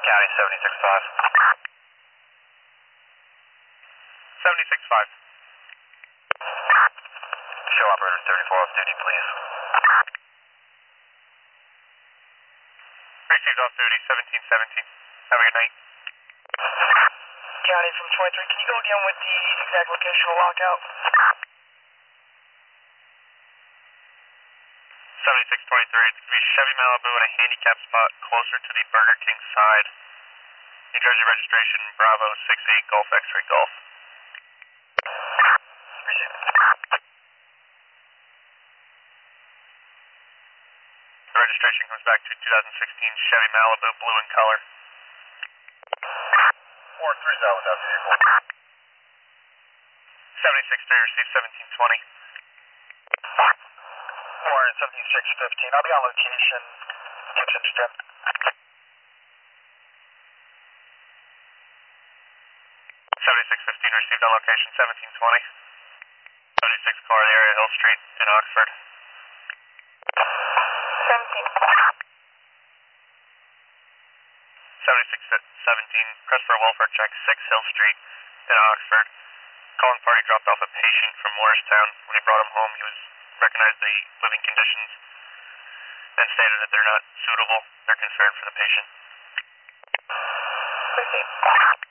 County 76-5. 76-5. Show operator 34 off duty, please. Received off duty, 1717. Have a good night. County from 23, can you go again with the exact location of lockout? 7623, it's going to be Chevy Malibu in a handicap spot closer to the Burger King side. New Jersey registration, Bravo 68 Golf X-Ray Golf. Received. The registration comes back to 2016 Chevy Malibu, blue in color. 430 without vehicle. 76-3, received 1720. 476-15, I'll be on location. Gibson Strip. 7615, received on location 1720. 76 car in the area, Hill Street in Oxford. 17. 7617, press for a welfare check, 6 Hill Street in Oxford. Calling party dropped off a patient from Morristown. When he brought him home, he was recognized the living conditions and stated that they're not suitable. They're concerned for the patient. 15.